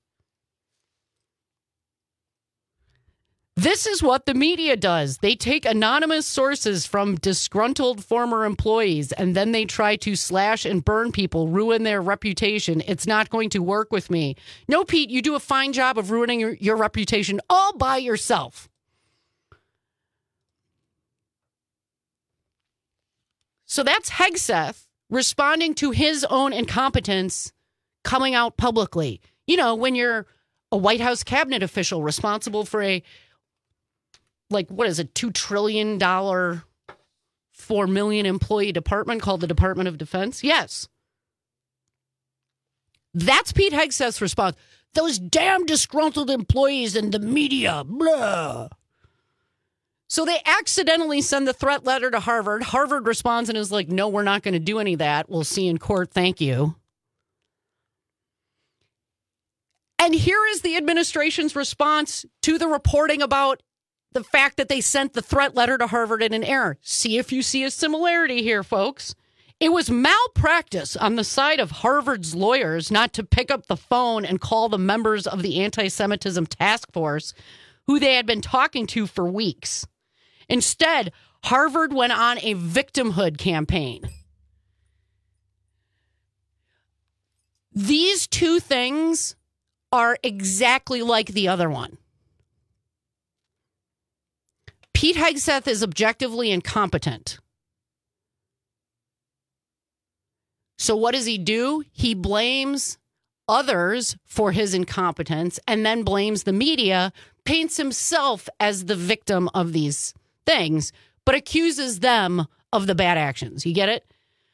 This is what the media does. They take anonymous sources from disgruntled former employees, and then they try to slash and burn people, ruin their reputation. It's not going to work with me. No, Pete, you do a fine job of ruining your, your reputation all by yourself. So that's Hegseth responding to his own incompetence, coming out publicly. You know, when you're a White House cabinet official responsible for a, like, what is it, two trillion dollars, four million employee department called the Department of Defense? Yes. That's Pete Hegseth's response. Those damn disgruntled employees in the media, blah. So they accidentally send the threat letter to Harvard. Harvard responds and is like, no, we're not going to do any of that. We'll see in court. Thank you. And here is the administration's response to the reporting about the fact that they sent the threat letter to Harvard in an error. See if you see a similarity here, folks. It was malpractice on the side of Harvard's lawyers not to pick up the phone and call the members of the anti-Semitism task force who they had been talking to for weeks. Instead, Harvard went on a victimhood campaign. These two things are exactly like the other one. Pete Hegseth is objectively incompetent. So what does he do? He blames others for his incompetence and then blames the media, paints himself as the victim of these things, but accuses them of the bad actions. You get it?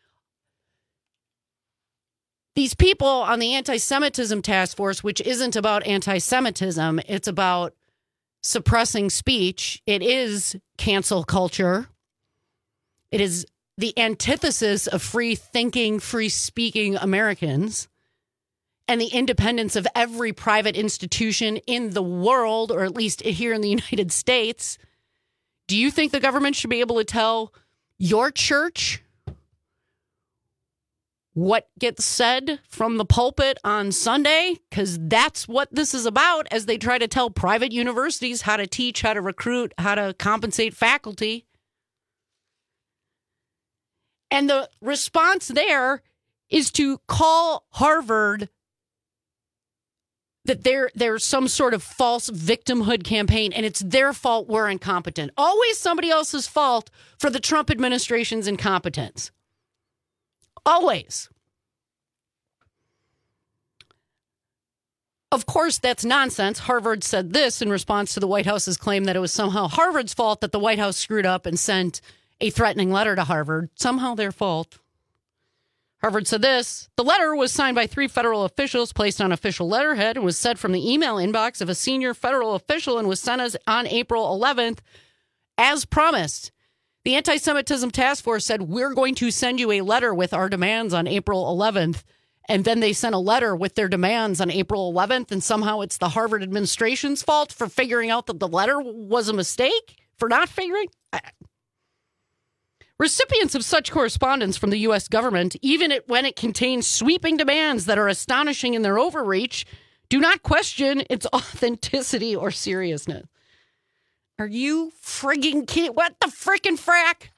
These people on the anti-Semitism task force, which isn't about anti-Semitism, it's about suppressing speech. It is cancel culture. It is the antithesis of free thinking, free speaking Americans and the independence of every private institution in the world, or at least here in the United States. Do you think the government should be able to tell your church what gets said from the pulpit on Sunday? Because that's what this is about as they try to tell private universities how to teach, how to recruit, how to compensate faculty. And the response there is to call Harvard that there, there's some sort of false victimhood campaign, and it's their fault we're incompetent. Always somebody else's fault for the Trump administration's incompetence. Always. Of course, that's nonsense. Harvard said this in response to the White House's claim that it was somehow Harvard's fault that the White House screwed up and sent a threatening letter to Harvard. Somehow their fault. Harvard said this: the letter was signed by three federal officials, placed on official letterhead, and was sent from the email inbox of a senior federal official and was sent as on April eleventh, as promised. The Anti-Semitism Task Force said, we're going to send you a letter with our demands on April eleventh. And then they sent a letter with their demands on April eleventh, and somehow it's the Harvard administration's fault for figuring out that the letter was a mistake, for not figuring. Recipients of such correspondence from the U S government, even when it contains sweeping demands that are astonishing in their overreach, do not question its authenticity or seriousness. Are you frigging kidding? What the frickin' frack?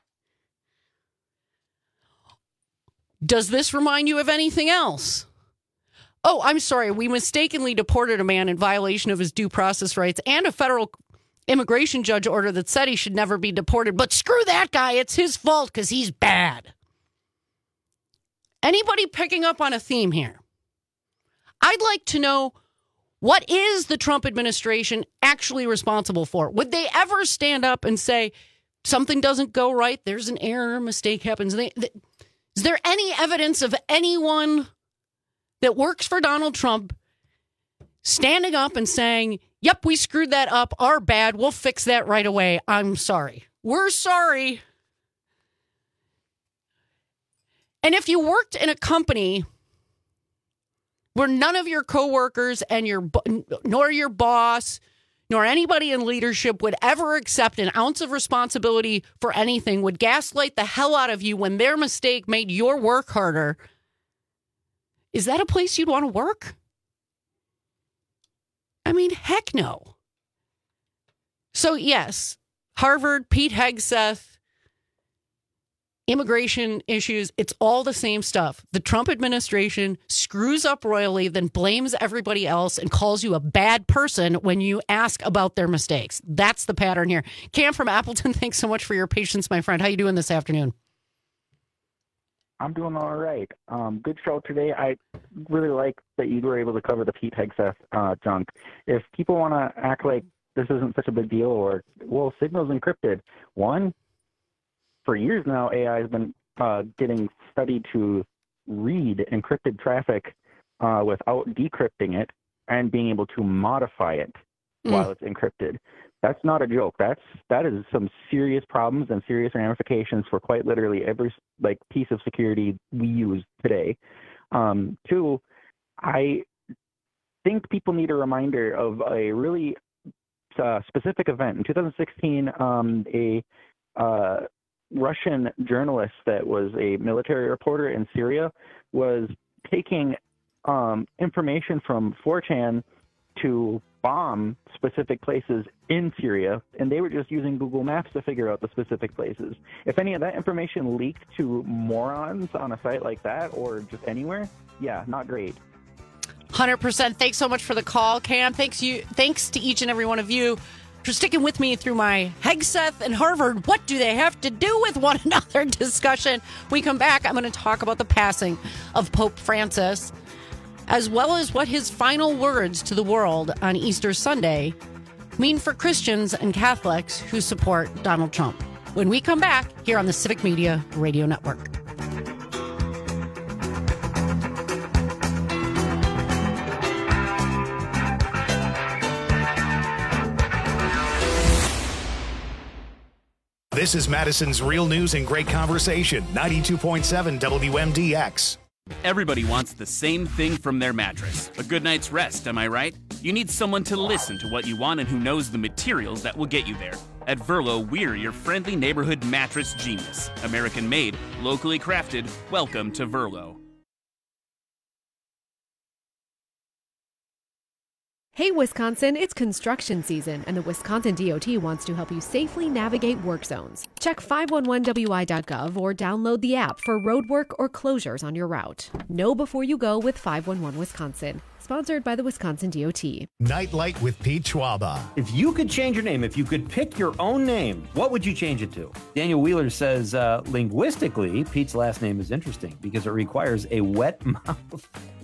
Does this remind you of anything else? Oh, I'm sorry. We mistakenly deported a man in violation of his due process rights and a federal immigration judge order that said he should never be deported. But screw that guy. It's his fault because he's bad. Anybody picking up on a theme here? I'd like to know, what is the Trump administration actually responsible for? Would they ever stand up and say, something doesn't go right, there's an error, a mistake happens? They, they, is there any evidence of anyone that works for Donald Trump standing up and saying, yep, we screwed that up, our bad, we'll fix that right away, I'm sorry. We're sorry. And if you worked in a company where none of your coworkers and your nor your boss nor anybody in leadership would ever accept an ounce of responsibility for anything, would gaslight the hell out of you when their mistake made your work harder, is that a place you'd want to work? I mean, heck no. So yes, Harvard, Pete Hegseth, immigration issues, it's all the same stuff. The Trump administration screws up royally, then blames everybody else and calls you a bad person when you ask about their mistakes. That's the pattern here. Cam from Appleton, thanks so much for your patience, my friend. How you doing this afternoon? I'm doing all right. Um, good show today. I really like that you were able to cover the Pete Hegseth uh, junk. If people want to act like this isn't such a big deal, or, well, Signal's encrypted. One, for years now, A I has been uh, getting studied to read encrypted traffic uh, without decrypting it and being able to modify it mm. while it's encrypted. That's not a joke. That's that is some serious problems and serious ramifications for quite literally every like piece of security we use today. Um, two, I think people need a reminder of a really uh, specific event in two thousand sixteen. Um, a uh, Russian journalist that was a military reporter in Syria was taking um, information from four chan to bomb specific places in Syria, and they were just using Google Maps to figure out the specific places. If any of that information leaked to morons on a site like that or just anywhere, yeah, not great. one hundred percent. Thanks so much for the call, Cam. Thanks you. Thanks to each and every one of you for sticking with me through my Hegseth and Harvard, what do they have to do with one another discussion. When we come back, I'm going to talk about the passing of Pope Francis, as well as what his final words to the world on Easter Sunday mean for Christians and Catholics who support Donald Trump. When we come back here on the Civic Media Radio Network. This is Madison's Real News and Great Conversation, ninety-two point seven W M D X. Everybody wants the same thing from their mattress. A good night's rest, am I right? You need someone to listen to what you want and who knows the materials that will get you there. At Verlo, we're your friendly neighborhood mattress genius. American made, locally crafted. Welcome to Verlo. Hey Wisconsin, it's construction season, and the Wisconsin D O T wants to help you safely navigate work zones. Check five one one W I dot gov or download the app for road work or closures on your route. Know before you go with five one one Wisconsin. Sponsored by the Wisconsin D O T. Nightlight with Pete Schwaba. If you could change your name, if you could pick your own name, what would you change it to? Daniel Wheeler says, uh, linguistically, Pete's last name is interesting because it requires a wet mouth.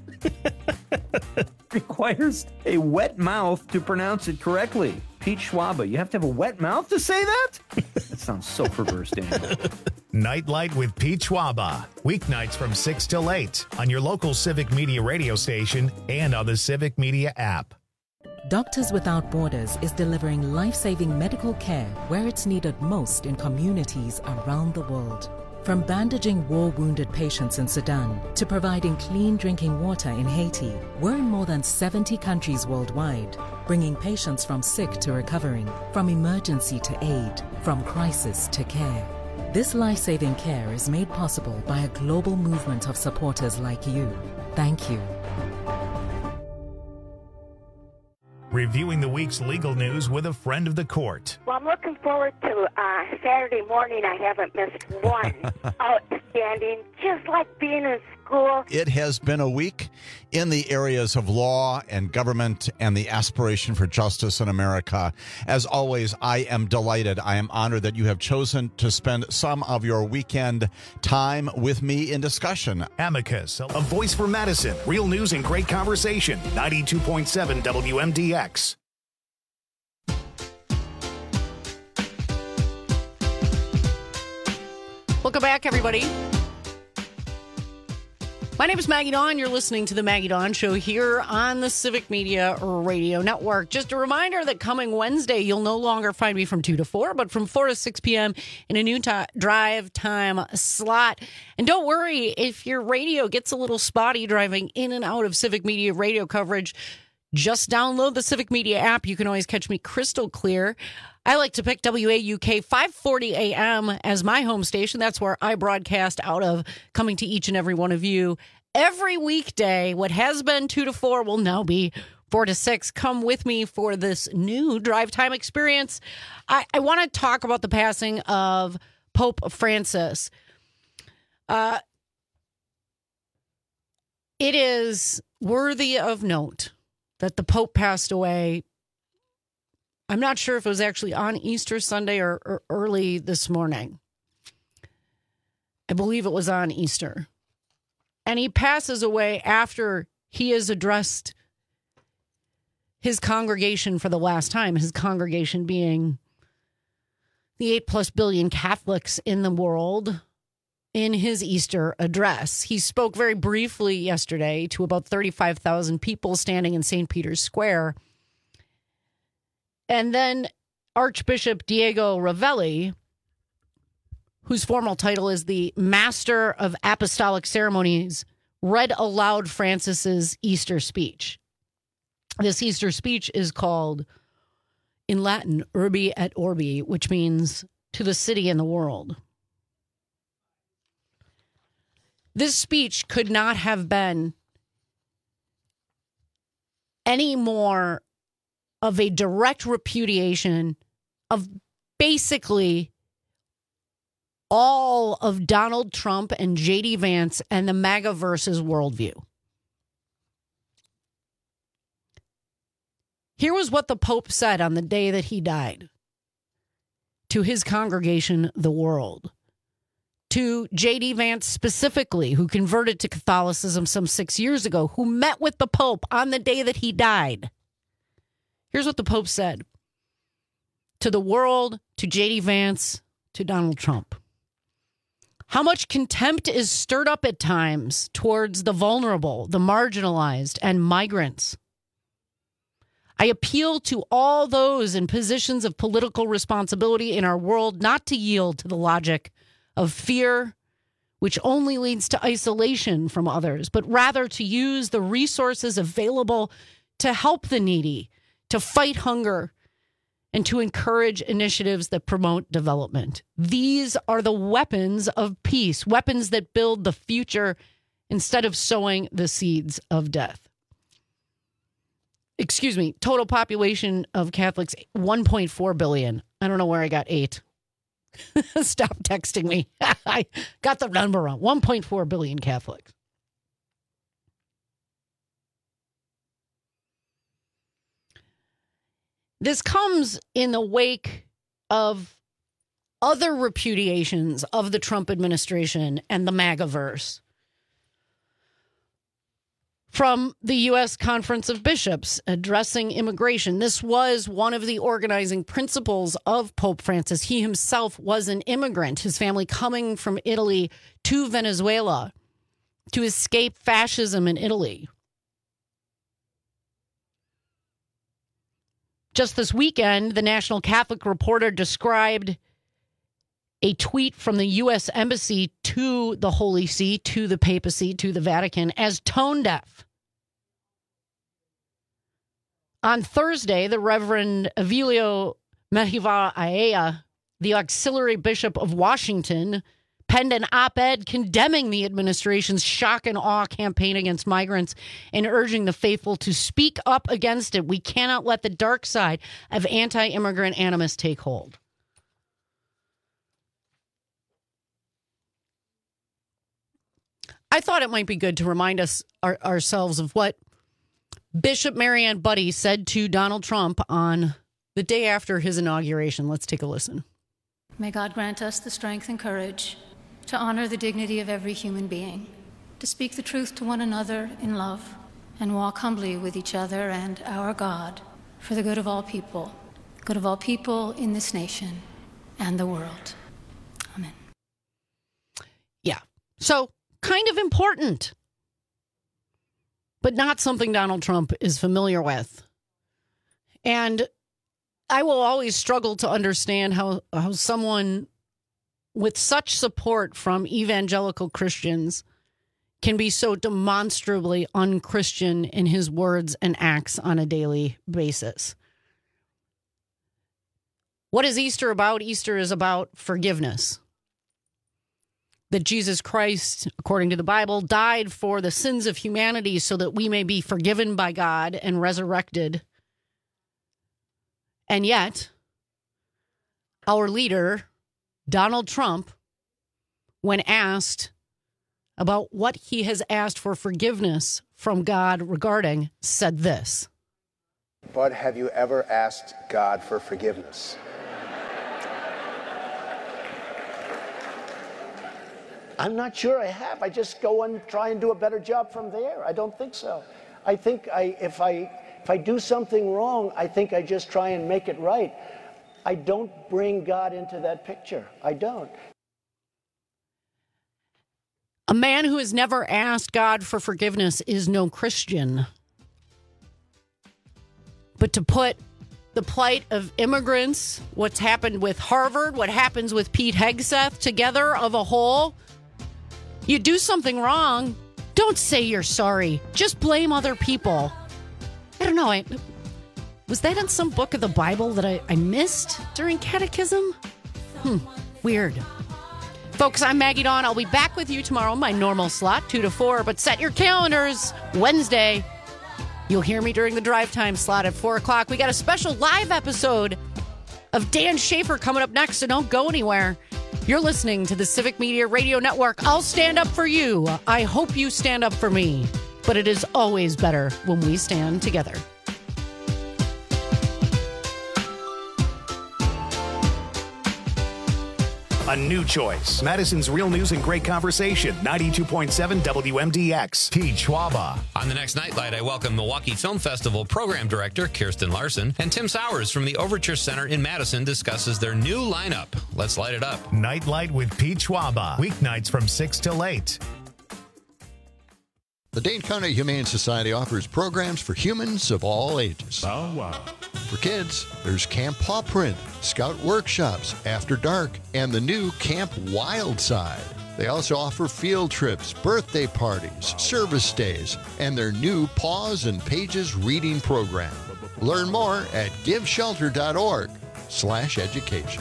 requires a wet mouth to pronounce it correctly. Pete Schwaba, you have to have a wet mouth to say that? That sounds so perverse, Daniel. Nightlight with Pete Schwaba. Weeknights from six till eight on your local Civic Media radio station and on the Civic Media app. Doctors Without Borders is delivering life-saving medical care where it's needed most in communities around the world. From bandaging war-wounded patients in Sudan to providing clean drinking water in Haiti, we're in more than seventy countries worldwide, bringing patients from sick to recovering, from emergency to aid, from crisis to care. This life-saving care is made possible by a global movement of supporters like you. Thank you. Reviewing the week's legal news with a friend of the court. Well, I'm looking forward to uh, Saturday morning. I haven't missed one. Outstanding, just like being in school. It has been a week in the areas of law and government and the aspiration for justice in America. As always, I am delighted. I am honored that you have chosen to spend some of your weekend time with me in discussion. Amicus, a voice for Madison. Real news and great conversation. ninety-two point seven W M D X. Welcome back, everybody. My name is Maggie Dawn. You're listening to the Maggie Dawn Show here on the Civic Media Radio Network. Just a reminder that coming Wednesday, you'll no longer find me from two to four, but from four to six p.m. in a new t- drive time slot. And don't worry, if your radio gets a little spotty driving in and out of Civic Media radio coverage, just download the Civic Media app. You can always catch me crystal clear. I like to pick W A U K five forty A M as my home station. That's where I broadcast out of, coming to each and every one of you every weekday. What has been two to four will now be four to six. Come with me for this new drive time experience. I, I want to talk about the passing of Pope Francis. Uh, it is worthy of note that the Pope passed away. I'm not sure if it was actually on Easter Sunday or, or early this morning. I believe it was on Easter. And he passes away after he has addressed his congregation for the last time, his congregation being the eight plus billion Catholics in the world, in his Easter address. He spoke very briefly yesterday to about thirty-five thousand people standing in Saint Peter's Square. And then Archbishop Diego Ravelli, whose formal title is the Master of Apostolic Ceremonies, read aloud Francis's Easter speech. This Easter speech is called, in Latin, Urbi et Orbi, which means to the city and the world. This speech could not have been any more of a direct repudiation of basically all of Donald Trump and J D Vance and the MAGA versus worldview. Here was what the Pope said on the day that he died to his congregation, the world. To J D Vance specifically, who converted to Catholicism some six years ago, who met with the Pope on the day that he died. Here's what the Pope said to the world, to J D Vance, to Donald Trump. How much contempt is stirred up at times towards the vulnerable, the marginalized, and migrants. I appeal to all those in positions of political responsibility in our world not to yield to the logic of fear, which only leads to isolation from others, but rather to use the resources available to help the needy, to fight hunger, and to encourage initiatives that promote development. These are the weapons of peace, weapons that build the future instead of sowing the seeds of death. Excuse me, total population of Catholics, one point four billion. I don't know where I got eight. Stop texting me. I got the number wrong. one point four billion Catholics. This comes in the wake of other repudiations of the Trump administration and the MAGAverse. From the U S Conference of Bishops addressing immigration. This was one of the organizing principles of Pope Francis. He himself was an immigrant, his family coming from Italy to Venezuela to escape fascism in Italy. Just this weekend, the National Catholic Reporter described a tweet from the U S Embassy to the Holy See, to the papacy, to the Vatican, as tone deaf. On Thursday, the Reverend Avilio Mejiva Aea, the auxiliary bishop of Washington, penned an op-ed condemning the administration's shock and awe campaign against migrants and urging the faithful to speak up against it. We cannot let the dark side of anti-immigrant animus take hold. I thought it might be good to remind us our, ourselves of what Bishop Marianne Budde said to Donald Trump on the day after his inauguration. Let's take a listen. May God grant us the strength and courage to honor the dignity of every human being, to speak the truth to one another in love, and walk humbly with each other and our God for the good of all people, good of all people in this nation and the world. Amen. Yeah. So, kind of important, but not something Donald Trump is familiar with. And I will always struggle to understand how, how someone with such support from evangelical Christians can be so demonstrably un-Christian in his words and acts on a daily basis. What is Easter about? Easter is about forgiveness. That Jesus Christ, according to the Bible, died for the sins of humanity so that we may be forgiven by God and resurrected. And yet, our leader, Donald Trump, when asked about what he has asked for forgiveness from God regarding, said this. But have you ever asked God for forgiveness? I'm not sure I have. I just go and try and do a better job from there. I don't think so. I think I, if I, if I do something wrong, I think I just try and make it right. I don't bring God into that picture. I don't. A man who has never asked God for forgiveness is no Christian. But to put the plight of immigrants, what's happened with Harvard, what happens with Pete Hegseth together of a whole, you do something wrong, don't say you're sorry. Just blame other people. I don't know. I, was that in some book of the Bible that I, I missed during catechism? Hmm, weird. Folks, I'm Maggie Dawn. I'll be back with you tomorrow, my normal slot, two to four. But set your calendars. Wednesday, you'll hear me during the drive time slot at four o'clock. We got a special live episode of Dan Schaefer coming up next, so don't go anywhere. You're listening to the Civic Media Radio Network. I'll stand up for you. I hope you stand up for me. But it is always better when we stand together. A new choice. Madison's Real News and Great Conversation. ninety-two point seven W M D X. Pete Schwaba. On the next Nightlight, I welcome Milwaukee Film Festival Program Director Kirsten Larson, and Tim Sowers from the Overture Center in Madison discusses their new lineup. Let's light it up. Nightlight with Pete Schwaba. Weeknights from six till eight. The Dane County Humane Society offers programs for humans of all ages. Oh, wow. For kids, there's Camp Paw Print, Scout Workshops, After Dark, and the new Camp Wildside. They also offer field trips, birthday parties, service days, and their new Paws and Pages reading program. Learn more at giveshelter.org slash education.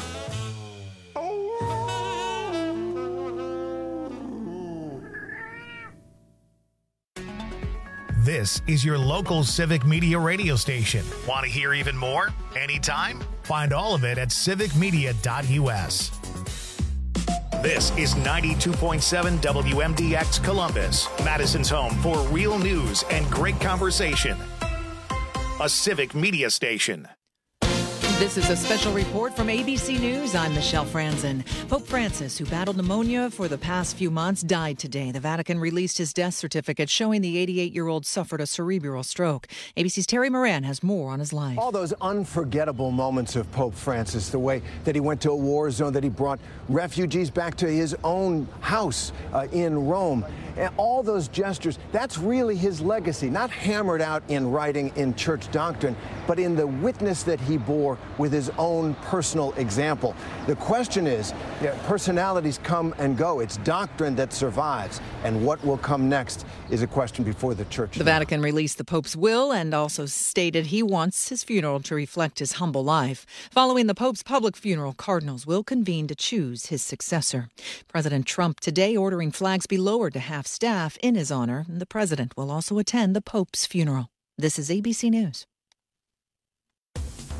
This is your local Civic Media radio station. Want to hear even more? Anytime? Find all of it at civic media dot u s. This is ninety-two point seven W M D X Columbus, Madison's home for real news and great conversation. A Civic Media station. This is a special report from A B C News. I'm Michelle Franzen. Pope Francis, who battled pneumonia for the past few months, died today. The Vatican released his death certificate showing the eighty-eight-year-old suffered a cerebral stroke. A B C's Terry Moran has more on his life. All those unforgettable moments of Pope Francis, the way that he went to a war zone, that he brought refugees back to his own house uh, in Rome. And all those gestures, that's really his legacy, not hammered out in writing in church doctrine, but in the witness that he bore with his own personal example. The question is, you know, personalities come and go. It's doctrine that survives. And what will come next is a question before the church. The Vatican released the Pope's will and also stated he wants his funeral to reflect his humble life. Following the Pope's public funeral, cardinals will convene to choose his successor. President Trump today ordering flags be lowered to half staff in his honor. The president will also attend the Pope's funeral. This is A B C News.